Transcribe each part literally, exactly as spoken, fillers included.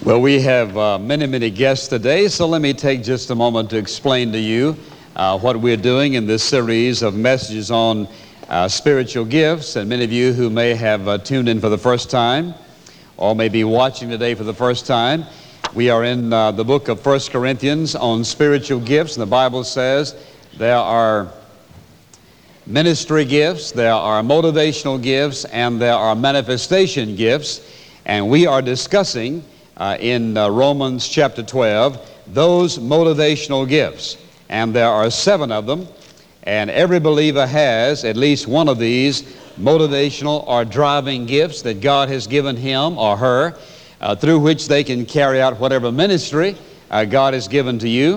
Well, we have uh, many, many guests today, so let me take just a moment to explain to you uh, what we're doing in this series of messages on uh, spiritual gifts. And many of you who may have uh, tuned in for the first time or may be watching today for the first time, we are in uh, the book of First Corinthians on spiritual gifts. And the Bible says there are ministry gifts, there are motivational gifts, and there are manifestation gifts. And we are discussing Uh, in uh, Romans chapter twelve, those motivational gifts. And there are seven of them, and every believer has at least one of these motivational or driving gifts that God has given him or her, uh, through which they can carry out whatever ministry uh, God has given to you,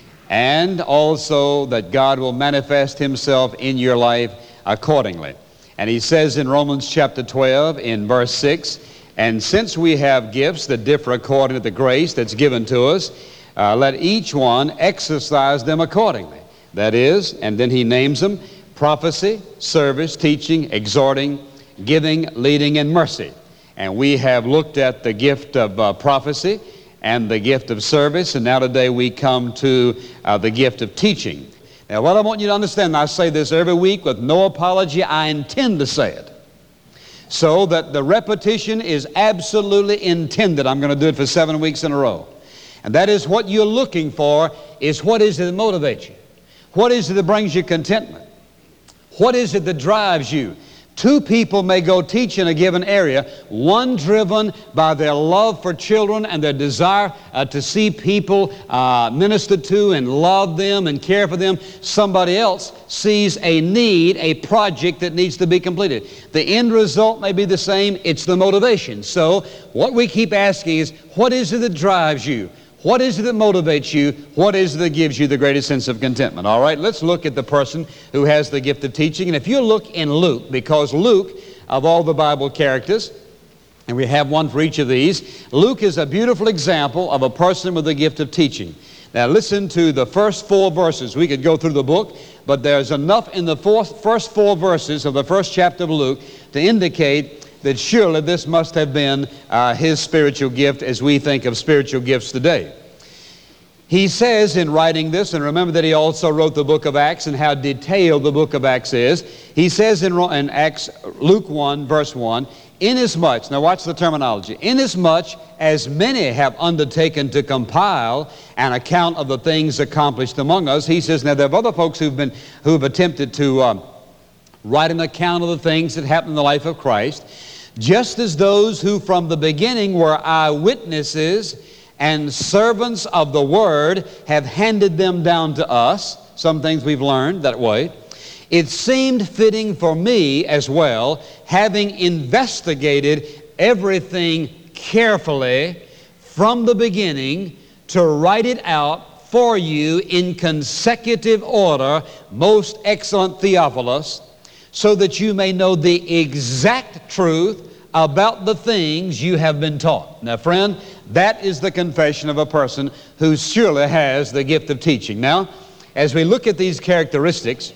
and also that God will manifest himself in your life accordingly. And he says in Romans chapter twelve in verse six, "And since we have gifts that differ according to the grace that's given to us, uh, let each one exercise them accordingly." That is, and then he names them: prophecy, service, teaching, exhorting, giving, leading, and mercy. And we have looked at the gift of uh, prophecy and the gift of service, and now today we come to uh, the gift of teaching. Now what I want you to understand, and I say this every week with no apology, I intend to say it, so that the repetition is absolutely intended. I'm going to do it for seven weeks in a row. And that is, what you're looking for is, what is it that motivates you? What is it that brings you contentment? What is it that drives you? Two people may go teach in a given area, one driven by their love for children and their desire uh, to see people uh, ministered to and love them and care for them. Somebody else sees a need, a project that needs to be completed. The end result may be the same. It's the motivation. So what we keep asking is, what is it that drives you? What is it that motivates you? What is it that gives you the greatest sense of contentment? All right, let's look at the person who has the gift of teaching. And if you look in Luke, because Luke, of all the Bible characters, and we have one for each of these, Luke is a beautiful example of a person with the gift of teaching. Now listen to the first four verses. We could go through the book, but there's enough in the fourth, first four verses of the first chapter of Luke to indicate that surely this must have been uh, his spiritual gift as we think of spiritual gifts today. He says in writing this, and remember that he also wrote the book of Acts and how detailed the book of Acts is. He says in, in Acts, Luke one, verse one, "Inasmuch," now watch the terminology, "inasmuch as many have undertaken to compile an account of the things accomplished among us." He says, now there are other folks who've been, who've attempted to um, write an account of the things that happened in the life of Christ, "just as those who from the beginning were eyewitnesses and servants of the word have handed them down to us." Some things we've learned that way. "It seemed fitting for me as well, having investigated everything carefully from the beginning, to write it out for you in consecutive order, most excellent Theophilus, so that you may know the exact truth about the things you have been taught." Now, friend, that is the confession of a person who surely has the gift of teaching. Now, as we look at these characteristics,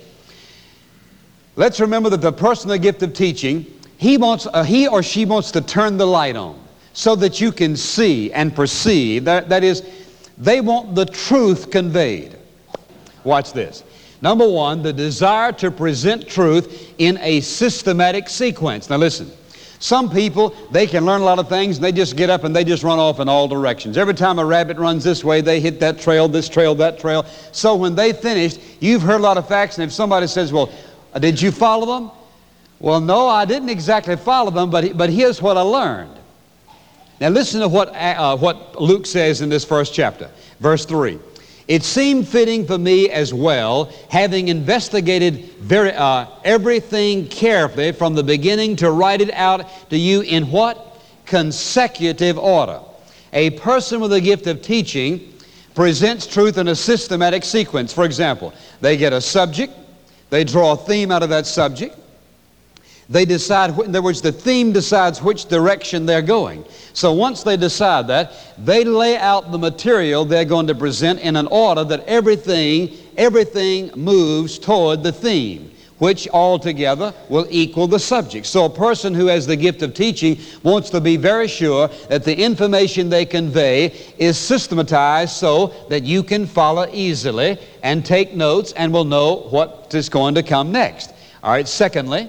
let's remember that the person with the gift of teaching, he wants, uh, he or she wants to turn the light on so that you can see and perceive. That, that is, they want the truth conveyed. Watch this. Number one, the desire to present truth in a systematic sequence. Now listen, some people, they can learn a lot of things and they just get up and they just run off in all directions. Every time a rabbit runs this way, they hit that trail, this trail, that trail. So when they finished, you've heard a lot of facts, and if somebody says, "Well, did you follow them?" "Well, no, I didn't exactly follow them, but, but here's what I learned." Now listen to what, uh, what Luke says in this first chapter, verse three. "It seemed fitting for me as well, having investigated very, uh, everything carefully from the beginning, to write it out to you in" what? "Consecutive order." A person with a gift of teaching presents truth in a systematic sequence. For example, they get a subject, they draw a theme out of that subject, they decide, in other words, the theme decides which direction they're going. So once they decide that, they lay out the material they're going to present in an order that everything, everything moves toward the theme. which altogether will equal the subject. So a person who has the gift of teaching wants to be very sure that the information they convey is systematized so that you can follow easily and take notes and will know what is going to come next. All right, secondly,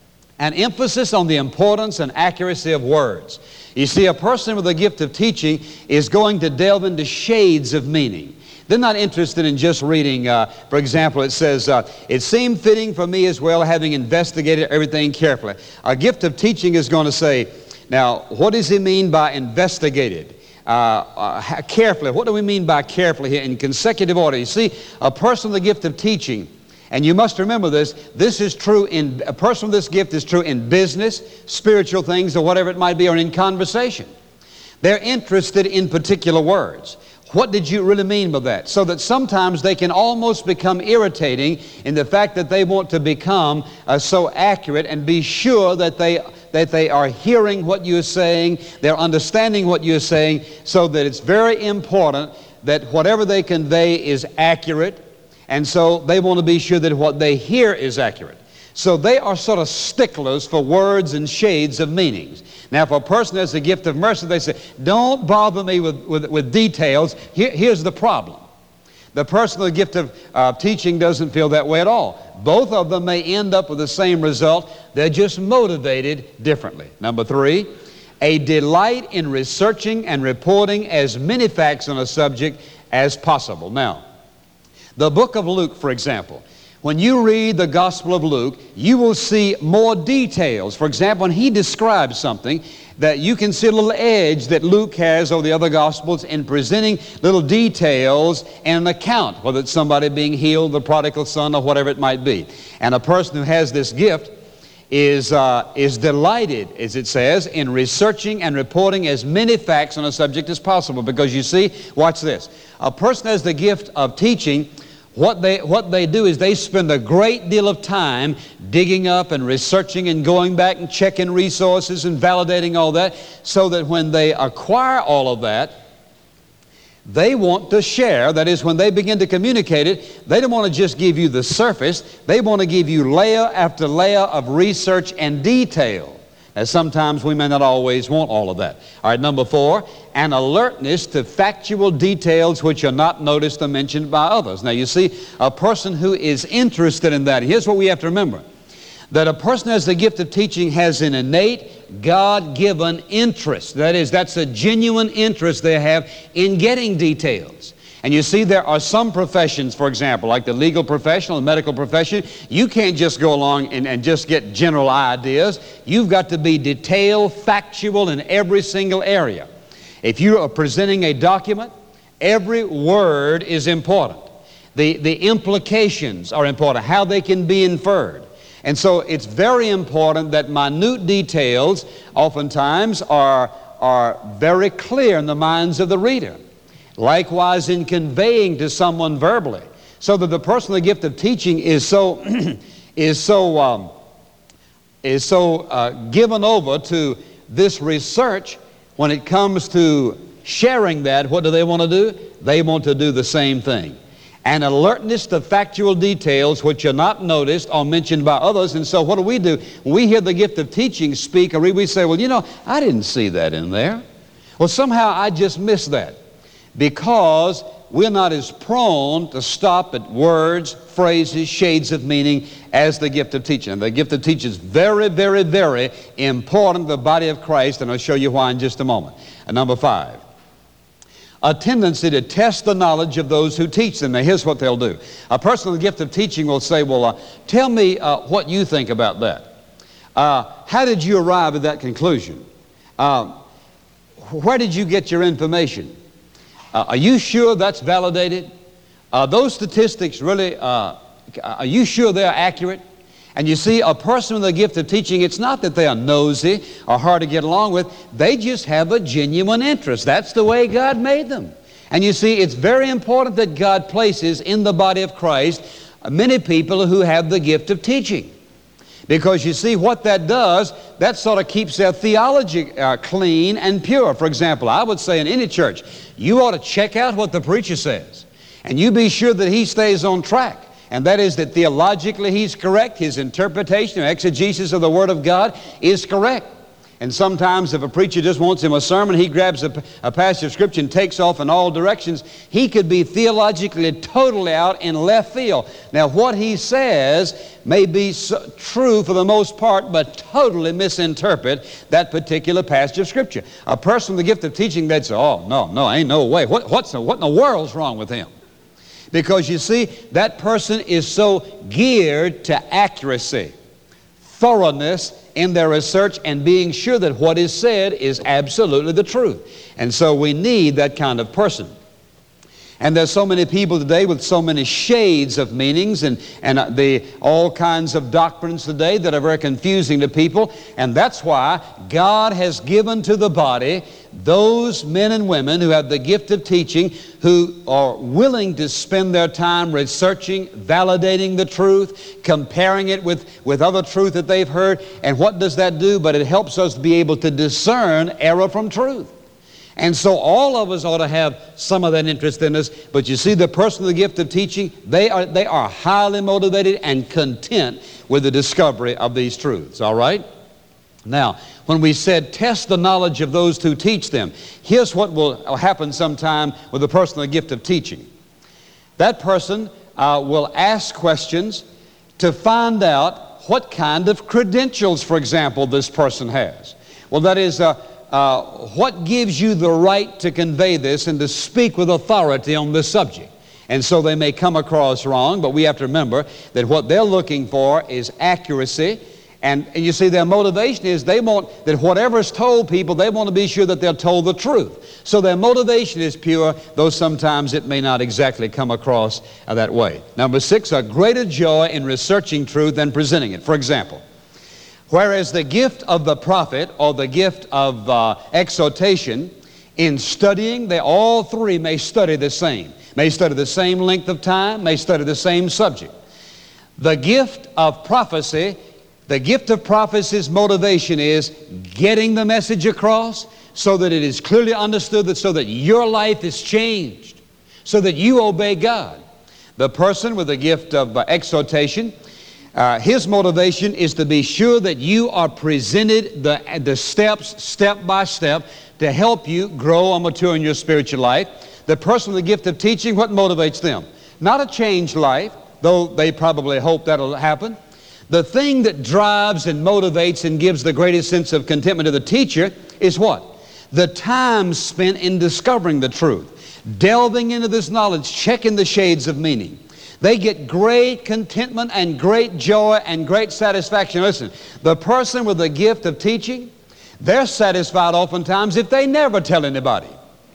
an emphasis on the importance and accuracy of words. You see, a person with the gift of teaching is going to delve into shades of meaning. They're not interested in just reading, uh, for example, it says, uh, it seemed fitting for me as well, having investigated everything carefully. A gift of teaching is going to say, now, what does he mean by investigated? Uh, uh, carefully. What do we mean by carefully here? In consecutive order. You see, a person with the gift of teaching, and you must remember this, this is true in, a person with this gift is true in business, spiritual things, or whatever it might be, or in conversation. They're interested in particular words. What did you really mean by that? So that sometimes they can almost become irritating in the fact that they want to become uh, so accurate and be sure that they, that they are hearing what you're saying, they're understanding what you're saying, so that it's very important that whatever they convey is accurate, and so they want to be sure that what they hear is accurate. So they are sort of sticklers for words and shades of meanings. Now, if a person has the gift of mercy, they say, don't bother me with, with, with details. Here, here's the problem. The person with the gift of uh, teaching doesn't feel that way at all. Both of them may end up with the same result. They're just motivated differently. Number three, a delight in researching and reporting as many facts on a subject as possible. Now, the book of Luke, for example, when you read the Gospel of Luke, you will see more details. For example, when he describes something, that you can see a little edge that Luke has over the other Gospels in presenting little details and an account, whether it's somebody being healed, the prodigal son, or whatever it might be. And a person who has this gift is, uh, is delighted, as it says, in researching and reporting as many facts on a subject as possible. Because you see, watch this, a person has the gift of teaching. What they, what they do is they spend a great deal of time digging up and researching and going back and checking resources and validating all that, so that when they acquire all of that, they want to share. That is, when they begin to communicate it, they don't want to just give you the surface. They want to give you layer after layer of research and detail. Now, sometimes we may not always want all of that. All right, number four, an alertness to factual details which are not noticed or mentioned by others. Now, you see, a person who is interested in that, here's what we have to remember, that a person who has the gift of teaching has an innate, God-given interest. That is, that's a genuine interest they have in getting details. And you see, there are some professions, for example, like the legal profession, the medical profession, you can't just go along and, and just get general ideas. You've got to be detailed, factual in every single area. If you are presenting a document, every word is important. The, the implications are important, how they can be inferred. And so it's very important that minute details oftentimes are, are very clear in the minds of the reader. Likewise, in conveying to someone verbally, so that the person with the gift of teaching is so is so um, is so uh, given over to this research. When it comes to sharing that, what do they want to do? They want to do the same thing. An alertness to factual details which are not noticed or mentioned by others. And so what do we do? When we hear the gift of teaching speak, or we say, well, you know, I didn't see that in there. Well, somehow I just missed that. Because we're not as prone to stop at words, phrases, shades of meaning as the gift of teaching. And the gift of teaching is very, very, very important to the body of Christ, and I'll show you why in just a moment. And number five, a tendency to test the knowledge of those who teach them. Now, here's what they'll do. A person with the gift of teaching will say, well, uh, tell me uh, what you think about that. Uh, how did you arrive at that conclusion? Uh, where did you get your information? Uh, are you sure that's validated? Are those statistics really, uh, are you sure they're accurate? And you see, a person with the gift of teaching, it's not that they are nosy or hard to get along with. They just have a genuine interest. That's the way God made them. And you see, it's very important that God places in the body of Christ many people who have the gift of teaching. Because you see, what that does, that sort of keeps their theology uh, clean and pure. For example, I would say in any church, you ought to check out what the preacher says. And you be sure that he stays on track. and that is that theologically he's correct. His interpretation or exegesis of the Word of God is correct. And sometimes if a preacher just wants him a sermon, he grabs a, a passage of Scripture and takes off in all directions. He could be theologically totally out in left field. Now, what he says may be so true for the most part, but totally misinterpret that particular passage of Scripture. A person with the gift of teaching, they'd say, oh, no, no, ain't no way. What, what's the, what in the world's wrong with him? Because you see, that person is so geared to accuracy, thoroughness in their research, and being sure that what is said is absolutely the truth. And so we need that kind of person. And there's so many people today with so many shades of meanings and, and uh, the, all kinds of doctrines today that are very confusing to people. And that's why God has given to the body those men and women who have the gift of teaching, who are willing to spend their time researching, validating the truth, comparing it with, with other truth that they've heard. And what does that do? But it helps us be able to discern error from truth. And so all of us ought to have some of that interest in us. But you see, the person with the gift of teaching, they are, they are highly motivated and content with the discovery of these truths, all right? Now, when we said test the knowledge of those who teach them, here's what will happen sometime with the person with the gift of teaching. That person uh, will ask questions to find out what kind of credentials, for example, this person has. Well, that is... Uh, Uh, what gives you the right to convey this and to speak with authority on this subject? And so they may come across wrong, but we have to remember that what they're looking for is accuracy. And, and you see, their motivation is they want that whatever's told people, they want to be sure that they're told the truth. So their motivation is pure, though sometimes it may not exactly come across uh, that way. Number six, a greater joy in researching truth than presenting it. For example, whereas the gift of the prophet or the gift of uh, exhortation, in studying, they all three may study the same. May study the same length of time, may study the same subject. The gift of prophecy, the gift of prophecy's motivation is getting the message across so that it is clearly understood, that so that your life is changed, so that you obey God. The person with the gift of uh, exhortation, Uh, his motivation is to be sure that you are presented the, the steps, step by step, to help you grow and mature in your spiritual life. The person with the gift of teaching, what motivates them? Not a changed life, though they probably hope that'll happen. The thing that drives and motivates and gives the greatest sense of contentment to the teacher is what? The time spent in discovering the truth, delving into this knowledge, checking the shades of meaning. They get great contentment and great joy and great satisfaction. Listen, the person with the gift of teaching, they're satisfied oftentimes if they never tell anybody.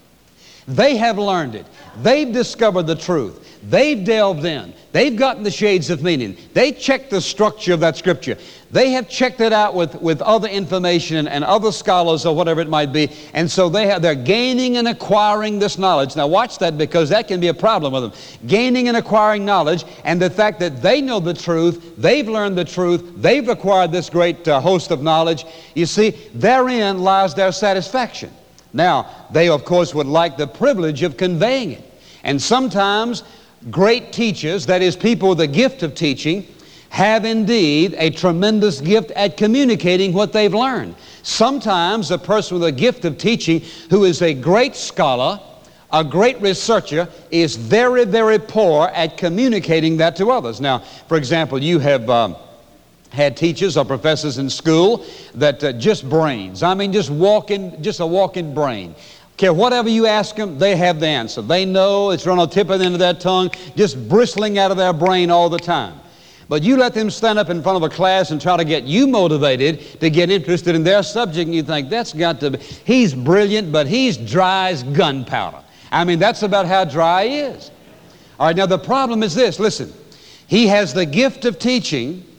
They have learned it. They've discovered the truth. They've delved in. They've gotten the shades of meaning. They checked the structure of that Scripture. They have checked it out with, with other information and, and other scholars or whatever it might be. And so they have, they're gaining and acquiring this knowledge. Now watch that, because that can be a problem with them. Gaining and acquiring knowledge, and the fact that they know the truth, they've learned the truth, they've acquired this great uh, host of knowledge. You see, therein lies their satisfaction. Now, they of course would like the privilege of conveying it. And sometimes great teachers, that is people with the gift of teaching, have indeed a tremendous gift at communicating what they've learned. Sometimes a person with a gift of teaching who is a great scholar, a great researcher, is very, very poor at communicating that to others. Now, for example, you have um, had teachers or professors in school that uh, just brains. I mean, just walking, just a walking brain. Care whatever you ask them, they have the answer. They know, it's on the tip of the end of their tongue, just bristling out of their brain all the time. But you let them stand up in front of a class and try to get you motivated to get interested in their subject, and you think, that's got to be, he's brilliant, but he's dry as gunpowder. I mean, that's about how dry he is. All right, now the problem is this, listen, he has the gift of teaching,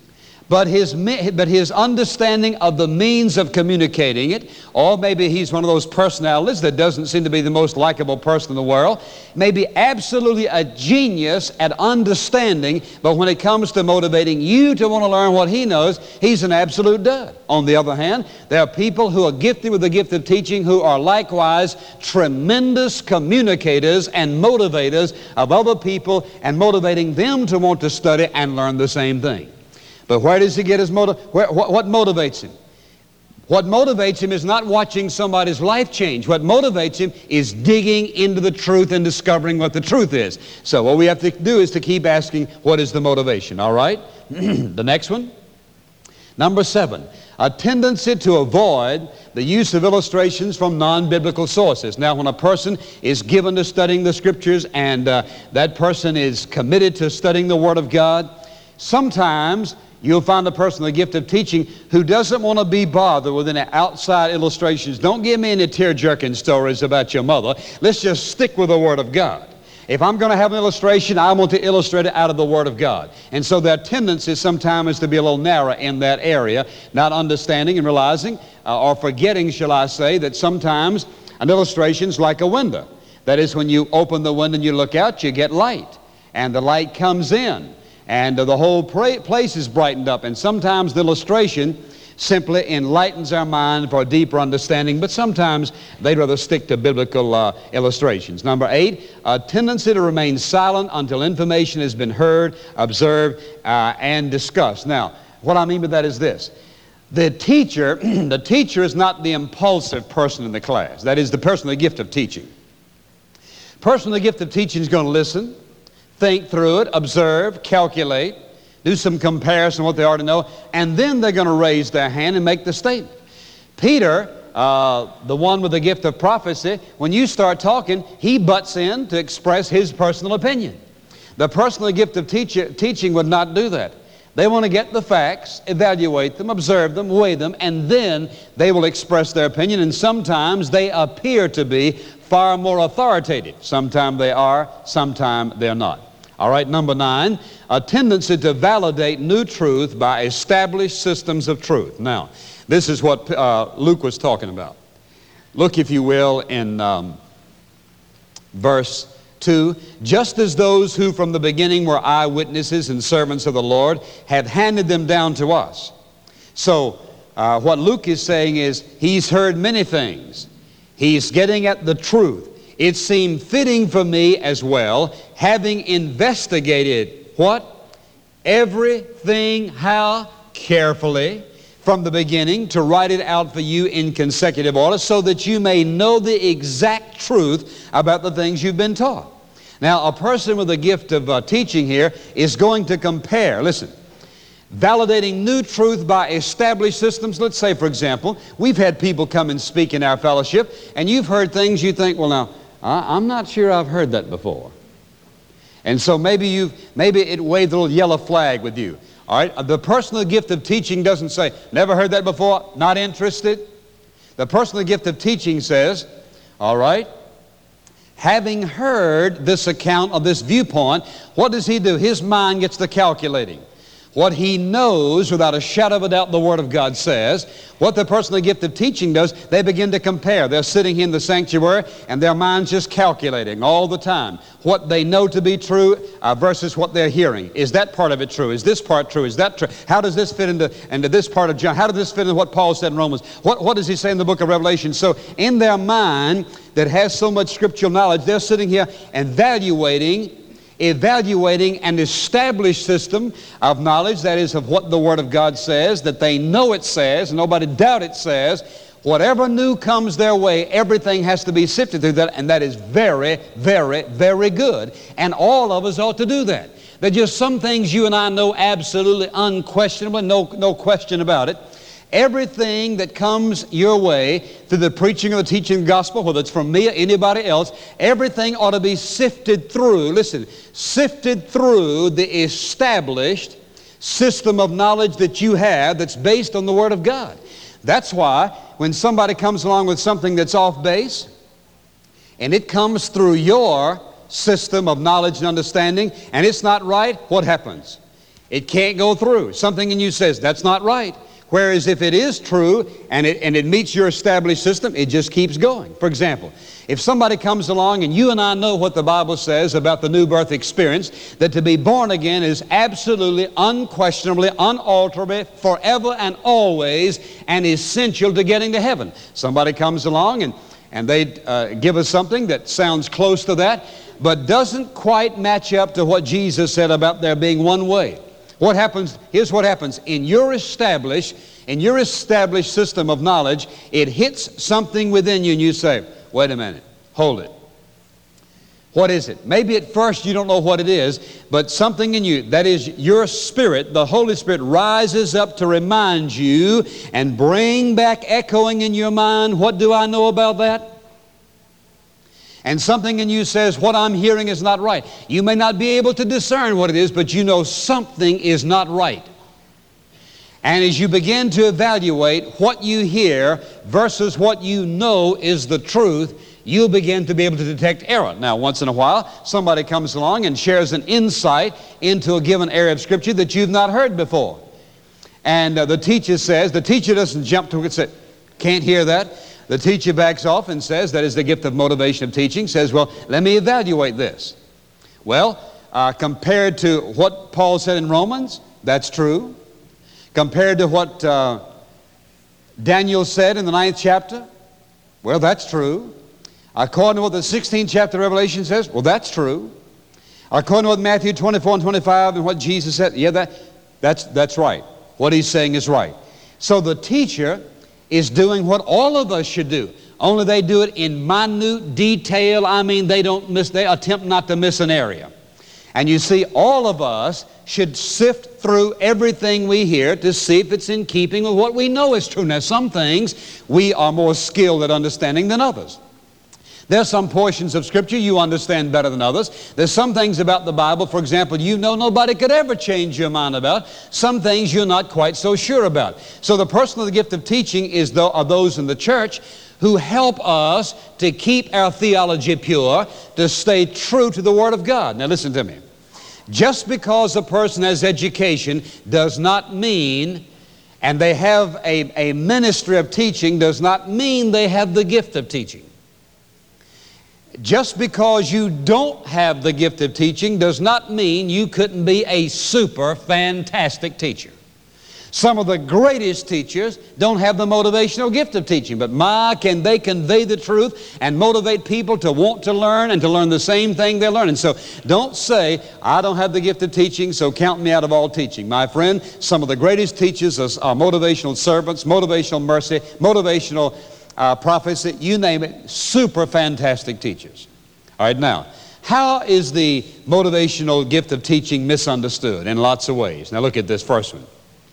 But his, me- but his understanding of the means of communicating it, or maybe he's one of those personalities that doesn't seem to be the most likable person in the world, may be absolutely a genius at understanding, but when it comes to motivating you to want to learn what he knows, he's an absolute dud. On the other hand, there are people who are gifted with the gift of teaching who are likewise tremendous communicators and motivators of other people and motivating them to want to study and learn the same thing. But where does he get his motive? Where, what, what motivates him? What motivates him is not watching somebody's life change. What motivates him is digging into the truth and discovering what the truth is. So what we have to do is to keep asking, what is the motivation? All right? The next one. Number seven, a tendency to avoid the use of illustrations from non-biblical sources. Now, when a person is given to studying the Scriptures and uh, that person is committed to studying the Word of God, sometimes you'll find a person with the gift of teaching who doesn't want to be bothered with any outside illustrations. Don't give me any tear-jerking stories about your mother. Let's just stick with the Word of God. If I'm going to have an illustration, I want to illustrate it out of the Word of God. And so their tendency sometimes is to be a little narrow in that area, not understanding and realizing, uh, or forgetting, shall I say, that sometimes an illustration's like a window. That is, when you open the window and you look out, you get light. And the light comes in. And uh, the whole pra- place is brightened up. And sometimes the illustration simply enlightens our mind for a deeper understanding, but sometimes they'd rather stick to biblical uh, illustrations. Number eight, a tendency to remain silent until information has been heard, observed, uh, and discussed. Now, what I mean by that is this. The teacher, the teacher is not the impulsive person in the class. That is the person with the gift of teaching. Person with the gift of teaching is going to listen, think through it, observe, calculate, do some comparison of what they already know, and then they're going to raise their hand and make the statement. Peter, uh, the one with the gift of prophecy, when you start talking, he butts in to express his personal opinion. The person with the gift of teacher, teaching would not do that. They want to get the facts, evaluate them, observe them, weigh them, and then they will express their opinion, and sometimes they appear to be far more authoritative. Sometimes they are, sometimes they're not. All right, number nine, a tendency to validate new truth by established systems of truth. Now, this is what uh, Luke was talking about. Look, if you will, in um, verse two. Just as those who from the beginning were eyewitnesses and servants of the Lord have handed them down to us. So, uh, what Luke is saying is he's heard many things. He's getting at the truth. It seemed fitting for me as well, having investigated what? Everything, how? Carefully, from the beginning, to write it out for you in consecutive order, so that you may know the exact truth about the things you've been taught. Now, a person with a gift of uh, teaching here is going to compare, listen, validating new truth by established systems. Let's say, for example, we've had people come and speak in our fellowship, and you've heard things you think, well, now, I'm not sure I've heard that before. And so maybe you maybe it waved a little yellow flag with you. All right? The person with the gift of teaching doesn't say, never heard that before, not interested. The person with the gift of teaching says, all right, having heard this account of this viewpoint, what does he do? His mind gets to calculating. What he knows, without a shadow of a doubt, the Word of God says. What the person with the gift of teaching does, they begin to compare. They're sitting in the sanctuary, and their mind's just calculating all the time what they know to be true uh, versus what they're hearing. Is that part of it true? Is this part true? Is that true? How does this fit into, into this part of John? How does this fit into what Paul said in Romans? What, what does he say in the book of Revelation? So in their mind that has so much scriptural knowledge, they're sitting here and evaluating evaluating an established system of knowledge, that is, of what the Word of God says, that they know it says, and nobody doubt it says. Whatever new comes their way, everything has to be sifted through that, and that is very, very, very good. And all of us ought to do that. There are just some things you and I know absolutely unquestionable, no, no question about it. Everything that comes your way through the preaching or the teaching of the gospel, whether it's from me or anybody else, everything ought to be sifted through, listen, sifted through the established system of knowledge that you have that's based on the Word of God. That's why when somebody comes along with something that's off base, and it comes through your system of knowledge and understanding, and it's not right, what happens? It can't go through. Something in you says, that's not right. Whereas if it is true and it, and it meets your established system, it just keeps going. For example, if somebody comes along and you and I know what the Bible says about the new birth experience, that to be born again is absolutely, unquestionably, unalterably, forever and always, and essential to getting to heaven. Somebody comes along and, and they uh, give us something that sounds close to that, but doesn't quite match up to what Jesus said about there being one way. What happens, here's what happens. In your established, in your established system of knowledge, it hits something within you and you say, wait a minute, hold it. What is it? Maybe at first you don't know what it is, but something in you, that is your spirit, the Holy Spirit rises up to remind you and bring back echoing in your mind, what do I know about that? And something in you says, what I'm hearing is not right. You may not be able to discern what it is, but you know something is not right. And as you begin to evaluate what you hear versus what you know is the truth, you'll begin to be able to detect error. Now, once in a while, somebody comes along and shares an insight into a given area of Scripture that you've not heard before. And uh, the teacher says, the teacher doesn't jump to it and say, can't hear that. The teacher backs off and says, that is the gift of motivation of teaching, says, well, let me evaluate this. Well, uh, compared to what Paul said in Romans, that's true. Compared to what uh, Daniel said in the ninth chapter, well, that's true. According to what the sixteenth chapter of Revelation says, well, that's true. According to what Matthew twenty-four and twenty-five and what Jesus said, yeah, that, that's, that's right. What he's saying is right. So the teacher is doing what all of us should do, only they do it in minute detail. I mean, they don't miss, they attempt not to miss an area. And you see, all of us should sift through everything we hear to see if it's in keeping with what we know is true. Now, some things we are more skilled at understanding than others. There's some portions of Scripture you understand better than others. There's some things about the Bible, for example, you know nobody could ever change your mind about. Some things you're not quite so sure about. So the person of the gift of teaching is the, are those in the church who help us to keep our theology pure, to stay true to the Word of God. Now listen to me. Just because a person has education does not mean, and they have a, a ministry of teaching, does not mean they have the gift of teaching. Just because you don't have the gift of teaching does not mean you couldn't be a super fantastic teacher. Some of the greatest teachers don't have the motivational gift of teaching, but my, can they convey the truth and motivate people to want to learn and to learn the same thing they're learning. So don't say, I don't have the gift of teaching, so count me out of all teaching. My friend, some of the greatest teachers are, are motivational servants, motivational mercy, motivational Uh, prophecy, you name it, super fantastic teachers. All right, now, how is the motivational gift of teaching misunderstood? In lots of ways. Now look at this first one.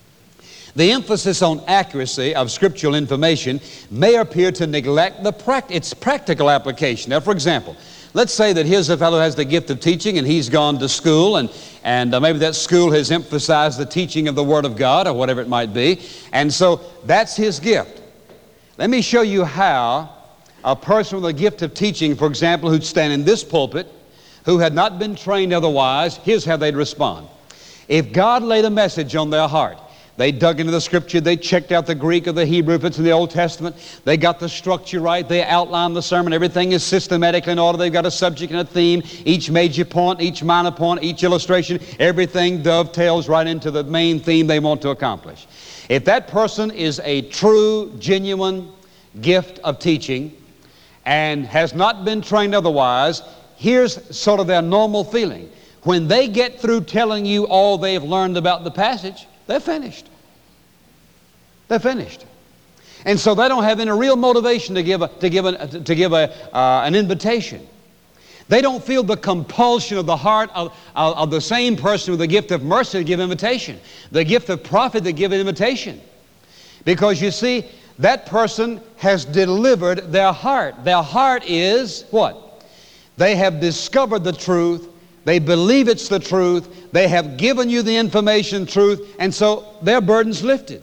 The emphasis on accuracy of scriptural information may appear to neglect the pract- its practical application. Now, for example, let's say that here's a fellow who has the gift of teaching and he's gone to school and, and uh, maybe that school has emphasized the teaching of the Word of God or whatever it might be. And so that's his gift. Let me show you how a person with a gift of teaching, for example, who'd stand in this pulpit, who had not been trained otherwise, here's how they'd respond. If God laid a message on their heart, they dug into the Scripture, they checked out the Greek or the Hebrew if it's in the Old Testament, they got the structure right, they outlined the sermon, everything is systematically in order, they've got a subject and a theme, each major point, each minor point, each illustration, everything dovetails right into the main theme they want to accomplish. If that person is a true, genuine gift of teaching and has not been trained otherwise, here's sort of their normal feeling. When they get through telling you all they've learned about the passage, they're finished. They're finished. And so they don't have any real motivation to give, a, to give, a, to give a, uh, an invitation. They don't feel the compulsion of the heart of, of, of the same person with the gift of mercy to give invitation, the gift of prophet to give an invitation. Because you see, that person has delivered their heart. Their heart is what? They have discovered the truth. They believe it's the truth. They have given you the information, truth, and so their burden's lifted.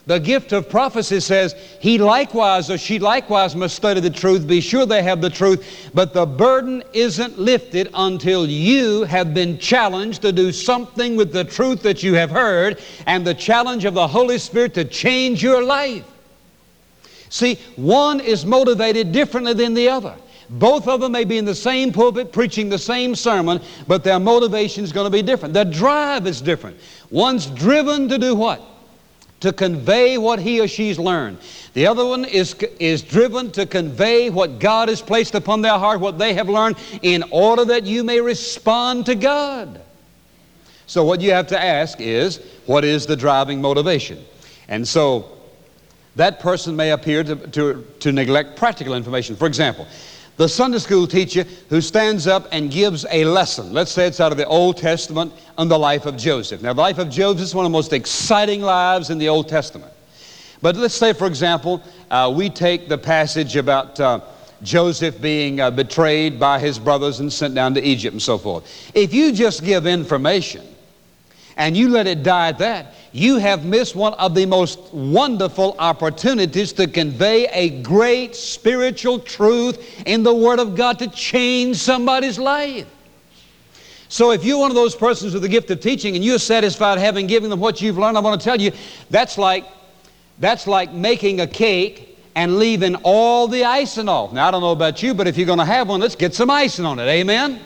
The gift of prophecy says, he likewise or she likewise must study the truth, be sure they have the truth, but the burden isn't lifted until you have been challenged to do something with the truth that you have heard, and the challenge of the Holy Spirit to change your life. See, one is motivated differently than the other. Both of them may be in the same pulpit preaching the same sermon, but their motivation is going to be different. Their drive is different. One's driven to do what? To convey what he or she's learned. The other one is, is driven to convey what God has placed upon their heart, what they have learned, in order that you may respond to God. So what you have to ask is, what is the driving motivation? And so that person may appear to, to, to neglect practical information. For example, the Sunday school teacher who stands up and gives a lesson. Let's say it's out of the Old Testament on the life of Joseph. Now, the life of Joseph is one of the most exciting lives in the Old Testament. But let's say, for example, uh, we take the passage about uh, Joseph being uh, betrayed by his brothers and sent down to Egypt and so forth. If you just give information and you let it die at that, you have missed one of the most wonderful opportunities to convey a great spiritual truth in the Word of God to change somebody's life. So if you're one of those persons with the gift of teaching and you're satisfied having given them what you've learned, I want to tell you, that's like, that's like making a cake and leaving all the icing off. Now, I don't know about you, but if you're going to have one, let's get some icing on it. Amen?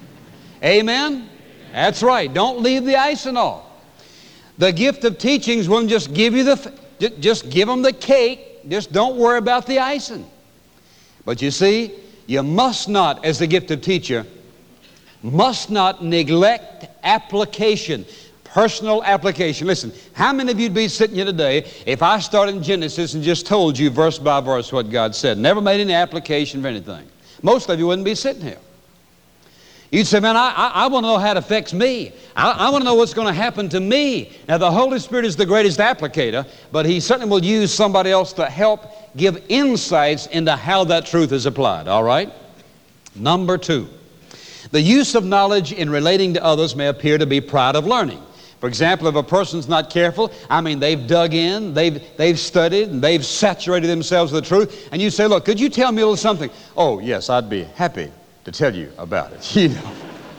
Amen? That's right. Don't leave the icing off. The gift of teachings will just give you the, just give them the cake. Just don't worry about the icing. But you see, you must not, as the gift of teacher, must not neglect application, personal application. Listen, how many of you'd be sitting here today if I started in Genesis and just told you verse by verse what God said, never made any application for anything? Most of you wouldn't be sitting here. You'd say, man, I, I, I want to know how it affects me. I, I want to know what's going to happen to me. Now, the Holy Spirit is the greatest applicator, but He certainly will use somebody else to help give insights into how that truth is applied, all right? Number two, the use of knowledge in relating to others may appear to be pride of learning. For example, if a person's not careful, I mean, they've dug in, they've, they've studied, and they've saturated themselves with the truth, and you say, look, could you tell me a little something? Oh, yes, I'd be happy to tell you about it. You know,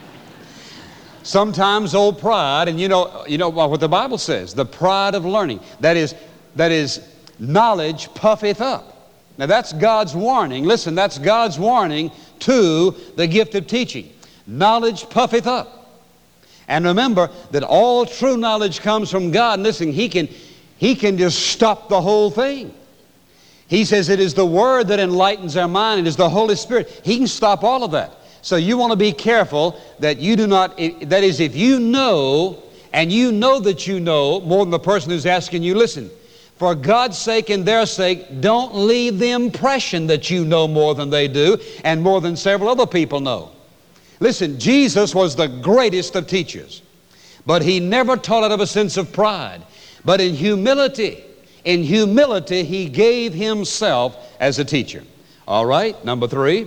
sometimes old pride, and you know, you know what the Bible says, the pride of learning. That is, that is, knowledge puffeth up. Now that's God's warning. Listen, that's God's warning to the gift of teaching. Knowledge puffeth up. And remember that all true knowledge comes from God. And listen, He can, He can just stop the whole thing. He says it is the Word that enlightens our mind. It is the Holy Spirit. He can stop all of that. So you want to be careful that you do not, that is, if you know, and you know that you know more than the person who's asking you, listen, for God's sake and their sake, don't leave the impression that you know more than they do and more than several other people know. Listen, Jesus was the greatest of teachers, but He never taught out of a sense of pride, but in humility. In humility, He gave Himself as a teacher. All right, number three,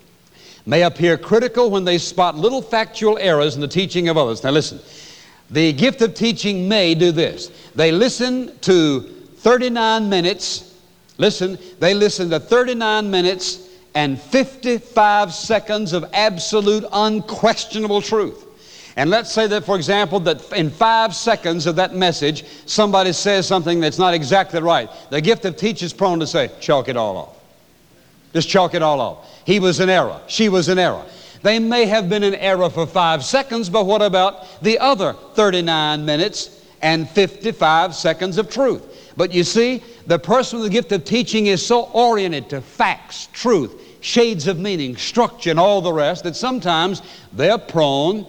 may appear critical when they spot little factual errors in the teaching of others. Now listen, the gift of teaching may do this. They listen to thirty-nine minutes, listen, they listen to thirty-nine minutes and fifty-five seconds of absolute unquestionable truth. And let's say that, for example, that in five seconds of that message, somebody says something that's not exactly right. The gift of teaching is prone to say, chalk it all off. Just chalk it all off. He was in error. She was in error. They may have been in error for five seconds, but what about the other thirty-nine minutes and fifty-five seconds of truth? But you see, the person with the gift of teaching is so oriented to facts, truth, shades of meaning, structure, and all the rest that sometimes they're prone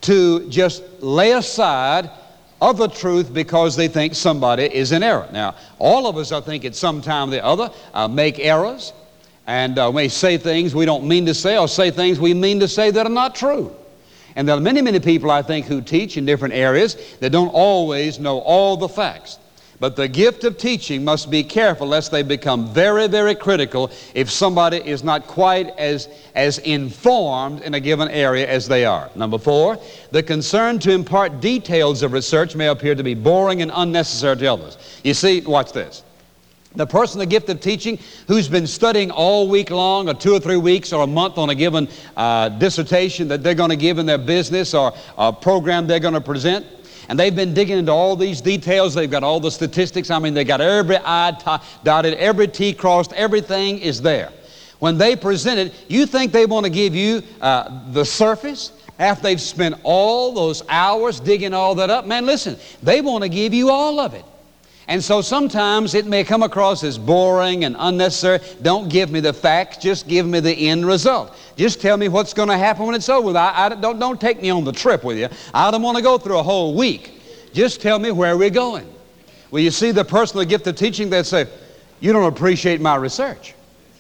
to just lay aside other truth because they think somebody is in error. Now, all of us, I think, at some time or the other, uh, make errors and uh, may say things we don't mean to say or say things we mean to say that are not true. And there are many, many people, I think, who teach in different areas that don't always know all the facts. But the gift of teaching must be careful lest they become very, very critical if somebody is not quite as, as informed in a given area as they are. Number four, the concern to impart details of research may appear to be boring and unnecessary to others. You see, watch this. The person with the gift of teaching who's been studying all week long or two or three weeks or a month on a given uh, dissertation that they're going to give in their business or a program they're going to present, and they've been digging into all these details. They've got all the statistics. I mean, they got every I t- dotted, every T crossed, everything is there. When they present it, you think they want to give you uh, the surface after they've spent all those hours digging all that up? Man, listen, they want to give you all of it. And so sometimes it may come across as boring and unnecessary. Don't give me the facts, just give me the end result. Just tell me what's going to happen when it's over with. I, I, don't, don't take me on the trip with you. I don't want to go through a whole week. Just tell me where we're going. Well, you see the person with the gift of teaching, they'd say, you don't appreciate my research.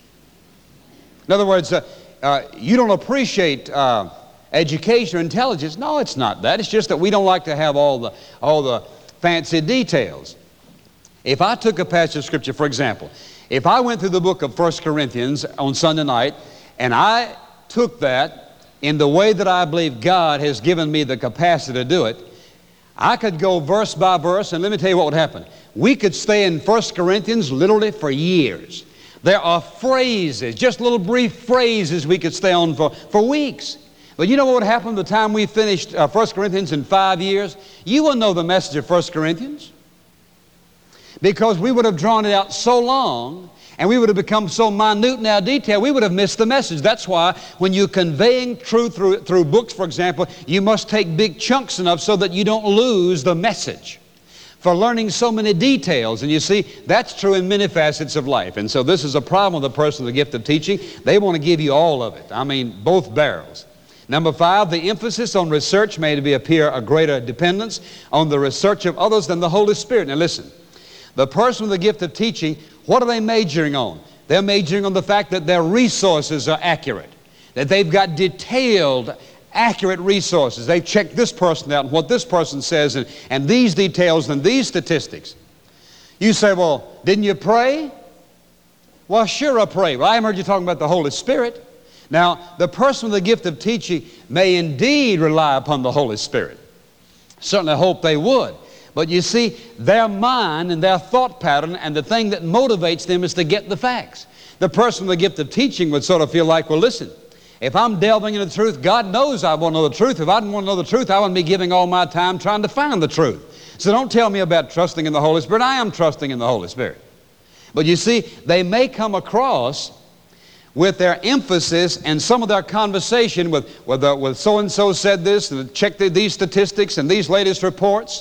In other words, uh, uh, you don't appreciate uh, education or intelligence. No, it's not that. It's just that we don't like to have all the, all the fancy details. If I took a passage of Scripture, for example, if I went through the book of First Corinthians on Sunday night, and I took that in the way that I believe God has given me the capacity to do it, I could go verse by verse, and let me tell you what would happen. We could stay in First Corinthians literally for years. There are phrases, just little brief phrases we could stay on for, for weeks. But you know what would happen by the time we finished uh, First Corinthians in five years? You will know the message of First Corinthians. Because we would have drawn it out so long and we would have become so minute in our detail, we would have missed the message. That's why when you're conveying truth through, through books, for example, you must take big chunks enough so that you don't lose the message for learning so many details. And you see, that's true in many facets of life. And so this is a problem with the person with the gift of teaching. They want to give you all of it. I mean, both barrels. Number five, the emphasis on research may be appear a greater dependence on the research of others than the Holy Spirit. Now listen. The person with the gift of teaching, what are they majoring on? They're majoring on the fact that their resources are accurate, that they've got detailed, accurate resources. They've checked this person out and what this person says and, and these details and these statistics. You say, well, didn't you pray? Well, sure I pray. Well, I haven't heard you talking about the Holy Spirit. Now, the person with the gift of teaching may indeed rely upon the Holy Spirit. Certainly hope they would. But you see, their mind and their thought pattern and the thing that motivates them is to get the facts. The person with the gift of teaching would sort of feel like, well, listen, if I'm delving into the truth, God knows I want to know the truth. If I didn't want to know the truth, I wouldn't be giving all my time trying to find the truth. So don't tell me about trusting in the Holy Spirit. I am trusting in the Holy Spirit. But you see, they may come across with their emphasis and some of their conversation with, with, uh, with so-and-so said this, and check the, these statistics and these latest reports.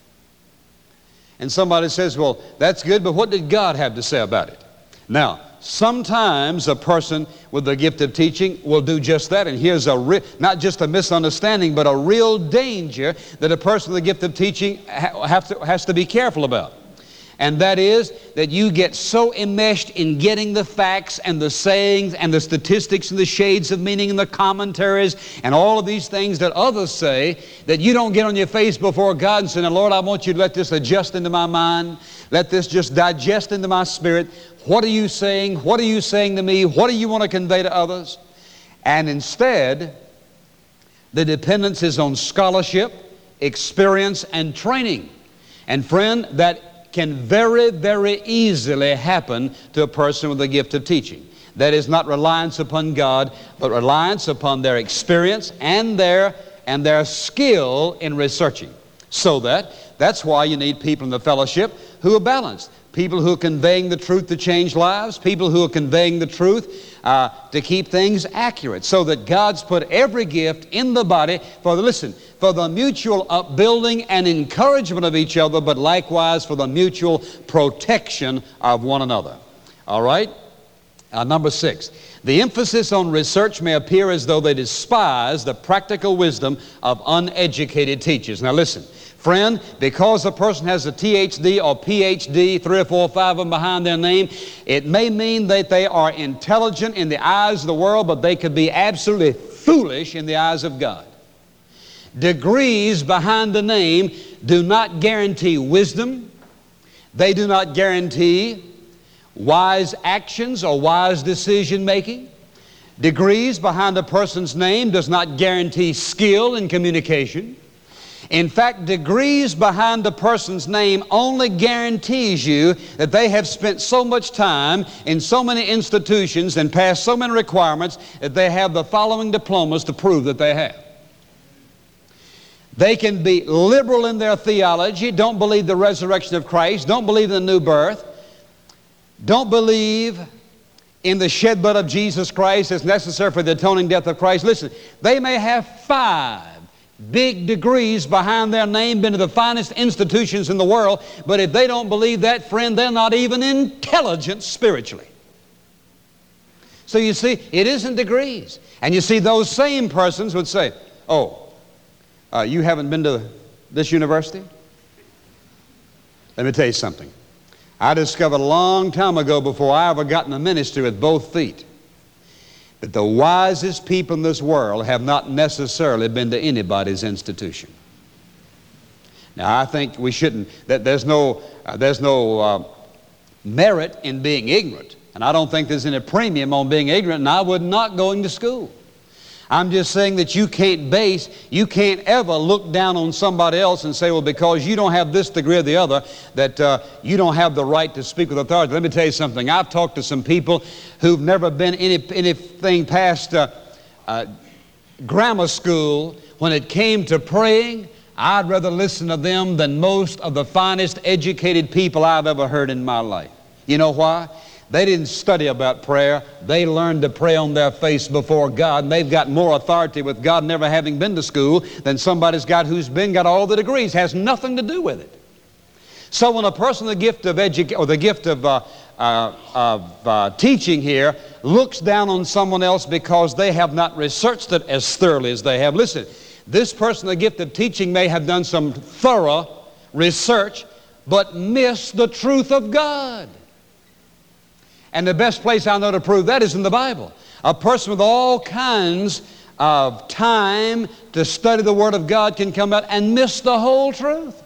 And somebody says, well, that's good, but what did God have to say about it? Now, sometimes a person with the gift of teaching will do just that. And here's a re- not just a misunderstanding, but a real danger that a person with the gift of teaching ha- have to, has to be careful about. And that is that you get so enmeshed in getting the facts and the sayings and the statistics and the shades of meaning and the commentaries and all of these things that others say that you don't get on your face before God and say, now, Lord, I want you to let this adjust into my mind. Let this just digest into my spirit. What are you saying? What are you saying to me? What do you want to convey to others? And instead, the dependence is on scholarship, experience, and training. And friend, that can very, very easily happen to a person with a gift of teaching. That is not reliance upon God, but reliance upon their experience and their, and their skill in researching. So that, that's why you need people in the fellowship who are balanced. People who are conveying the truth to change lives. People who are conveying the truth uh, to keep things accurate. So that God's put every gift in the body for the, listen, for the mutual upbuilding and encouragement of each other, but likewise for the mutual protection of one another. All right? Uh, number six, the emphasis on research may appear as though they despise the practical wisdom of uneducated teachers. Now listen, friend, because a person has a T H D or P H D, three or four or five of them behind their name, it may mean that they are intelligent in the eyes of the world, but they could be absolutely foolish in the eyes of God. Degrees behind the name do not guarantee wisdom. They do not guarantee wise actions or wise decision making. Degrees behind a person's name does not guarantee skill in communication. In fact, degrees behind a person's name only guarantees you that they have spent so much time in so many institutions and passed so many requirements that they have the following diplomas to prove that they have. They can be liberal in their theology, don't believe the resurrection of Christ, don't believe in the new birth, don't believe in the shed blood of Jesus Christ as necessary for the atoning death of Christ. Listen, they may have five big degrees behind their name, been to the finest institutions in the world, but if they don't believe that, friend, they're not even intelligent spiritually. So you see, it isn't degrees. And you see, those same persons would say, oh, uh, you haven't been to this university? Let me tell you something. I discovered a long time ago, before I ever got in the ministry with both feet, that the wisest people in this world have not necessarily been to anybody's institution. Now, I think we shouldn't, that there's no, uh, there's no uh, merit in being ignorant. And I don't think there's any premium on being ignorant, and I would not going to school. I'm just saying that you can't base, you can't ever look down on somebody else and say, well, because you don't have this degree or the other, that uh, you don't have the right to speak with authority. Let me tell you something. I've talked to some people who've never been any, anything past uh, uh, grammar school. When it came to praying, I'd rather listen to them than most of the finest educated people I've ever heard in my life. You know why? They didn't study about prayer. They learned to pray on their face before God, and they've got more authority with God never having been to school than somebody's got who's been, got all the degrees. Has nothing to do with it. So when a person with the gift of education, or the gift of, uh, uh, of uh, teaching here, looks down on someone else because they have not researched it as thoroughly as they have. Listen, this person with the gift of teaching may have done some thorough research, but missed the truth of God. And the best place I know to prove that is in the Bible. A person with all kinds of time to study the Word of God can come out and miss the whole truth.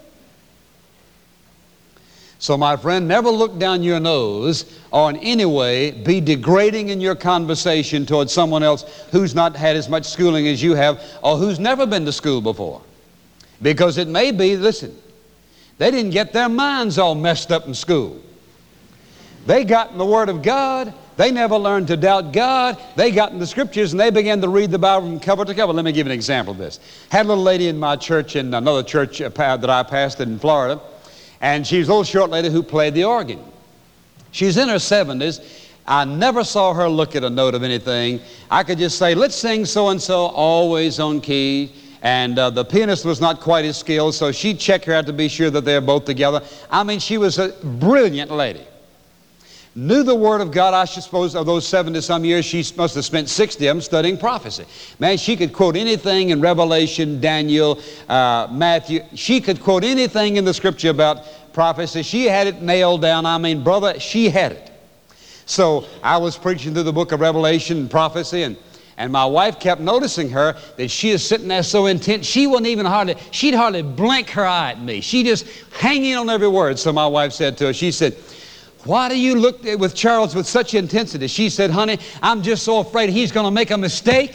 So my friend, never look down your nose or in any way be degrading in your conversation towards someone else who's not had as much schooling as you have or who's never been to school before. Because it may be, listen, they didn't get their minds all messed up in school. They got in the Word of God. They never learned to doubt God. They got in the Scriptures and they began to read the Bible from cover to cover. Let me give you an example of this. Had a little lady in my church, in another church that I pastored in Florida, and she was a little short lady who played the organ. She's in her seventies. I never saw her look at a note of anything. I could just say, let's sing so-and-so, always on key. And uh, the pianist was not quite as skilled, so she'd check her out to be sure that they're both together. I mean, she was a brilliant lady. Knew the Word of God. I suppose of those seventy-some years, she must have spent sixty of them studying prophecy. Man, she could quote anything in Revelation, Daniel, uh, Matthew. She could quote anything in the Scripture about prophecy. She had it nailed down. I mean, brother, she had it. So I was preaching through the book of Revelation and prophecy, and, and my wife kept noticing her that she is sitting there so intent, she wouldn't even hardly, she'd hardly blink her eye at me. She just hanging on every word. So my wife said to her, she said, why do you look with Charles with such intensity? She said, honey, I'm just so afraid he's going to make a mistake.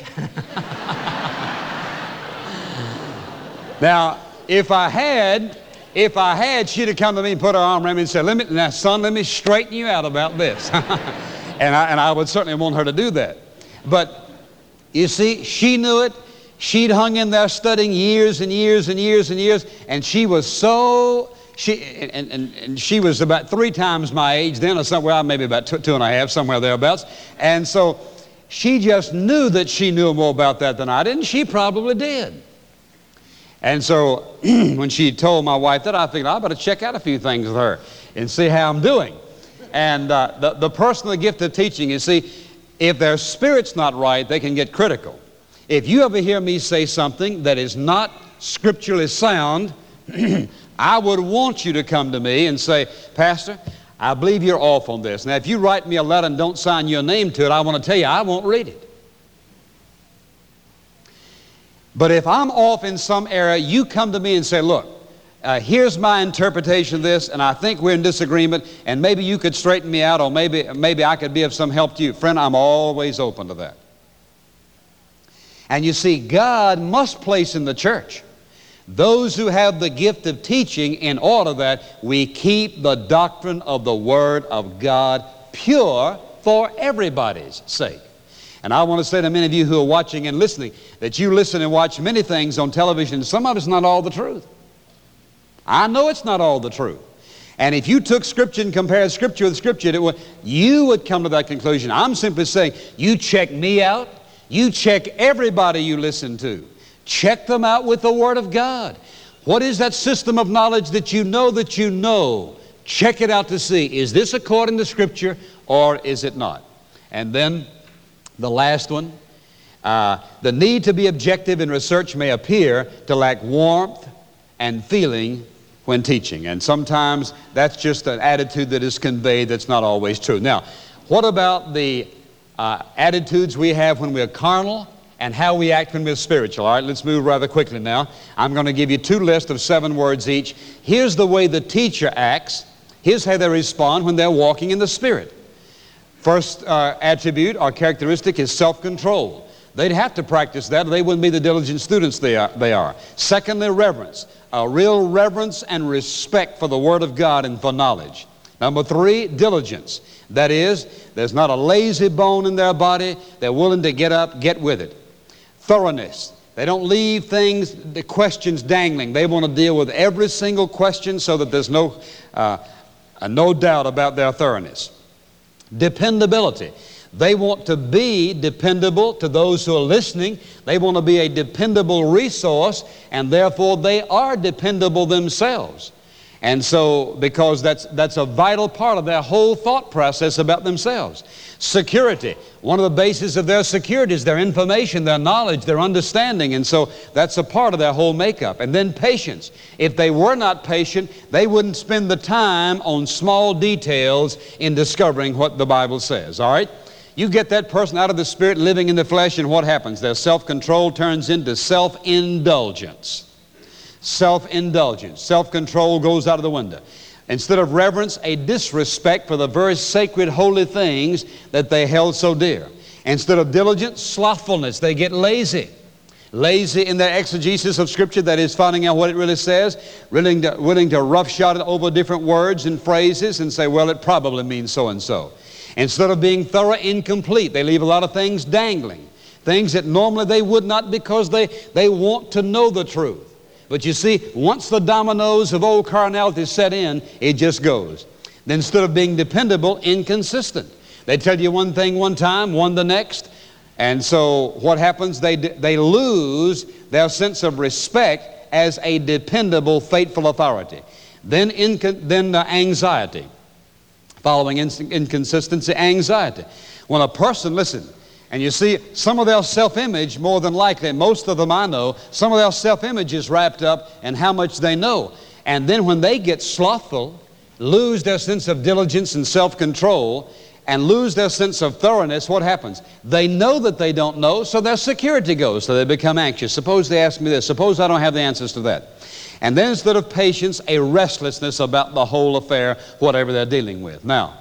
Now, if I had, if I had, she'd have come to me and put her arm around me and said, let me, now son, let me straighten you out about this. and, I, and I would certainly want her to do that. But you see, she knew it. She'd hung in there studying years and years and years and years, and she was so... She, and, and, and she was about three times my age then, or somewhere, maybe about two, two and a half, somewhere thereabouts. And so she just knew that she knew more about that than I did, and she probably did. And so when she told my wife that, I figured I better check out a few things with her and see how I'm doing. And uh, the, the person with the gift of teaching, you see, if their spirit's not right, they can get critical. If you ever hear me say something that is not scripturally sound, I would want you to come to me and say, Pastor, I believe you're off on this. Now, if you write me a letter and don't sign your name to it, I want to tell you, I won't read it. But if I'm off in some area, you come to me and say, look, uh, here's my interpretation of this, and I think we're in disagreement, and maybe you could straighten me out, or maybe, maybe I could be of some help to you. Friend, I'm always open to that. And you see, God must place in the church those who have the gift of teaching in order that we keep the doctrine of the Word of God pure for everybody's sake. And I want to say to many of you who are watching and listening that you listen and watch many things on television. Some of it's not all the truth. I know it's not all the truth. And if you took Scripture and compared Scripture with Scripture, it would, you would come to that conclusion. I'm simply saying, you check me out. You check everybody you listen to. Check them out with the Word of God. What is that system of knowledge that you know that you know? Check it out to see, is this according to Scripture or is it not? And then the last one, uh, the need to be objective in research may appear to lack warmth and feeling when teaching. And sometimes that's just an attitude that is conveyed that's not always true. Now, what about the uh, attitudes we have when we're carnal and how we act when we're spiritual? All right, let's move rather quickly now. I'm going to give you two lists of seven words each. Here's the way the teacher acts. Here's how they respond when they're walking in the Spirit. First uh, attribute or characteristic is self-control. They'd have to practice that or they wouldn't be the diligent students they are. They are. Secondly, reverence. A real reverence and respect for the Word of God and for knowledge. Number three, diligence. That is, there's not a lazy bone in their body. They're willing to get up, get with it. Thoroughness. They don't leave things, the questions dangling. They want to deal with every single question so that there's no, uh, uh, no doubt about their thoroughness. Dependability. They want to be dependable to those who are listening. They want to be a dependable resource, and therefore they are dependable themselves. And so, because that's, that's a vital part of their whole thought process about themselves. Security. One of the bases of their security is their information, their knowledge, their understanding. And so that's a part of their whole makeup. And then patience. If they were not patient, they wouldn't spend the time on small details in discovering what the Bible says. All right? You get that person out of the Spirit living in the flesh, and what happens? Their self-control turns into self-indulgence. Self-indulgence. Self-control goes out of the window. Instead of reverence, a disrespect for the very sacred, holy things that they held so dear. Instead of diligence, slothfulness. They get lazy. Lazy in their exegesis of Scripture, that is, finding out what it really says, willing to, willing to roughshod it over different words and phrases and say, well, it probably means so-and-so. Instead of being thorough, incomplete. They leave a lot of things dangling. Things that normally they would not because they, they want to know the truth. But you see, once the dominoes of old carnality set in, it just goes. Then instead of being dependable, inconsistent. They tell you one thing one time, one the next. And so what happens? They, they lose their sense of respect as a dependable, faithful authority. Then, inco- then uh, anxiety. Following in- inconsistency, anxiety. When a person, listen, and you see, some of their self-image, more than likely, most of them I know, some of their self-image is wrapped up in how much they know. And then when they get slothful, lose their sense of diligence and self-control, and lose their sense of thoroughness, what happens? They know that they don't know, so their security goes, so they become anxious. Suppose they ask me this. Suppose I don't have the answers to that. And then instead of patience, a restlessness about the whole affair, whatever they're dealing with. Now,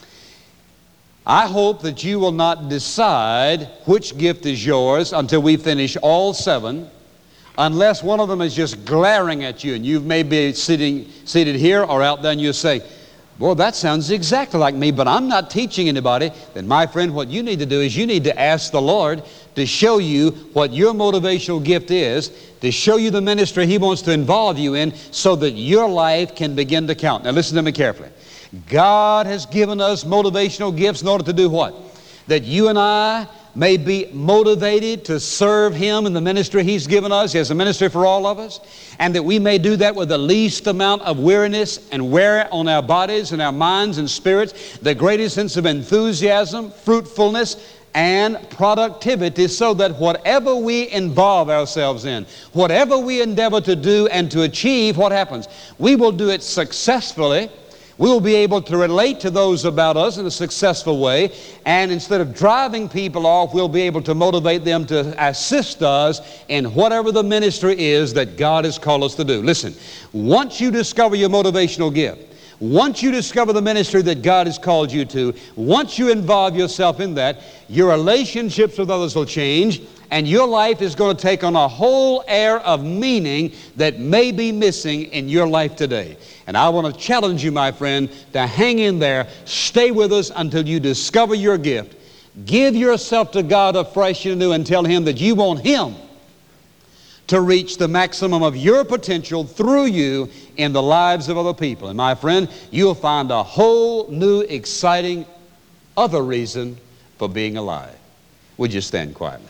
I hope that you will not decide which gift is yours until we finish all seven, unless one of them is just glaring at you, and you may be sitting, seated here or out there, and you say, boy, that sounds exactly like me, but I'm not teaching anybody. Then, my friend, what you need to do is you need to ask the Lord to show you what your motivational gift is, to show you the ministry He wants to involve you in so that your life can begin to count. Now, listen to me carefully. God has given us motivational gifts in order to do what? That you and I may be motivated to serve Him in the ministry He's given us. He has a ministry for all of us. And that we may do that with the least amount of weariness and wear on our bodies and our minds and spirits, the greatest sense of enthusiasm, fruitfulness, and productivity, so that whatever we involve ourselves in, whatever we endeavor to do and to achieve, what happens? We will do it successfully. We will be able to relate to those about us in a successful way, and instead of driving people off, we'll be able to motivate them to assist us in whatever the ministry is that God has called us to do. Listen, once you discover your motivational gift, once you discover the ministry that God has called you to, once you involve yourself in that, your relationships with others will change, and your life is going to take on a whole air of meaning that may be missing in your life today. And I want to challenge you, my friend, to hang in there, stay with us until you discover your gift. Give yourself to God afresh and anew and tell Him that you want Him to reach the maximum of your potential through you in the lives of other people. And my friend, you'll find a whole new, exciting other reason for being alive. Would you stand quietly?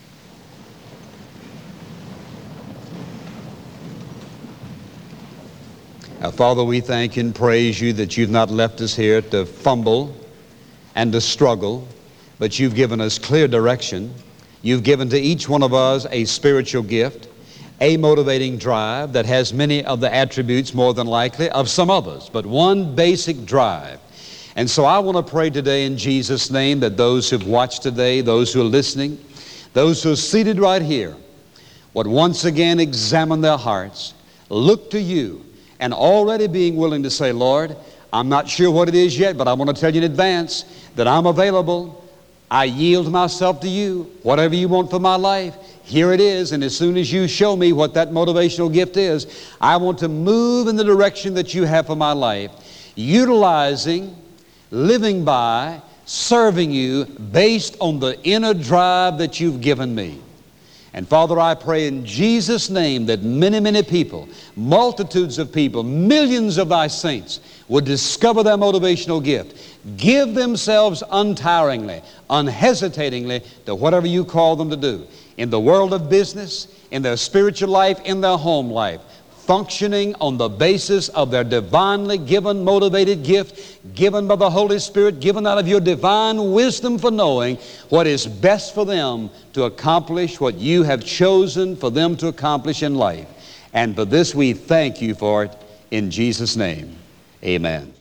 Now, Father, we thank and praise you that you've not left us here to fumble and to struggle, but you've given us clear direction. You've given to each one of us a spiritual gift, a motivating drive that has many of the attributes, more than likely, of some others, but one basic drive. And so I want to pray today in Jesus' name that those who've watched today, those who are listening, those who are seated right here, would once again examine their hearts, look to you, and already being willing to say, Lord, I'm not sure what it is yet, but I want to tell you in advance that I'm available. I yield myself to you. Whatever you want for my life, here it is. And as soon as you show me what that motivational gift is, I want to move in the direction that you have for my life, utilizing, living by, serving you based on the inner drive that you've given me. And Father, I pray in Jesus' name that many, many people, multitudes of people, millions of thy saints would discover their motivational gift, give themselves untiringly, unhesitatingly to whatever you call them to do in the world of business, in their spiritual life, in their home life, functioning on the basis of their divinely given motivated gift, given by the Holy Spirit, given out of your divine wisdom for knowing what is best for them to accomplish what you have chosen for them to accomplish in life. And for this we thank you for it in Jesus' name. Amen.